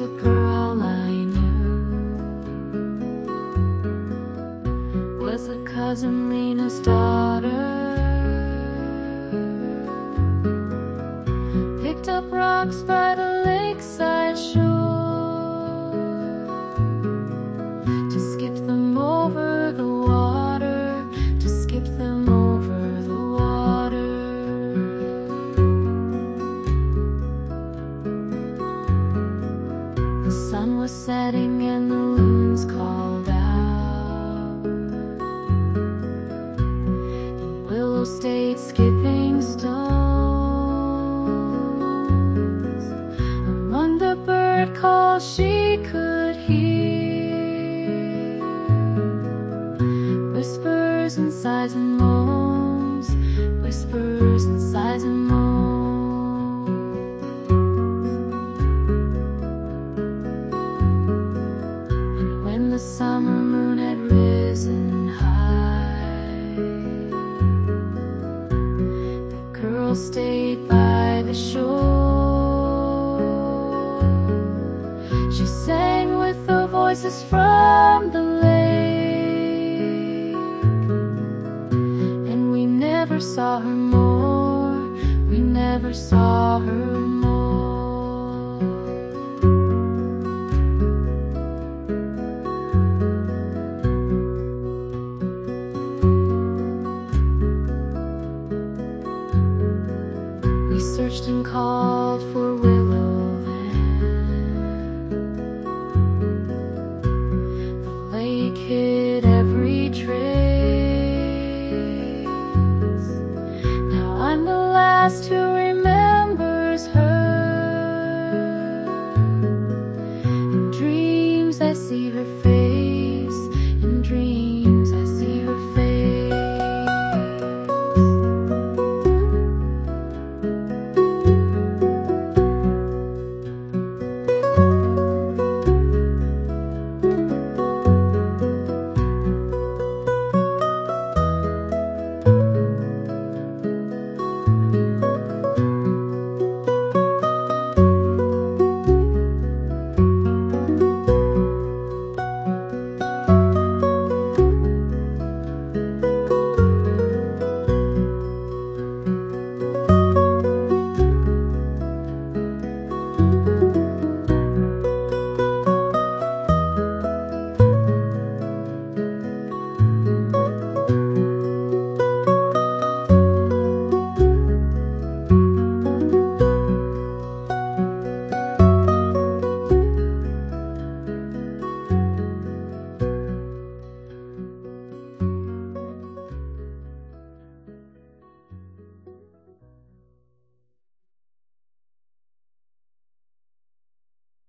a girl I knew, was a cousin Lena's daughter. Picked up rocks by the lakeside shore to skip them over the water, to skip them over the water. The sun was setting and the loons called out, and Willow stayed skipping stones. Among the bird calls she could hear whispers and sighs and moans, whispers and sighs and moans. When the summer moon had risen high, the girl stayed by the shore. She sang with the voices from the lake.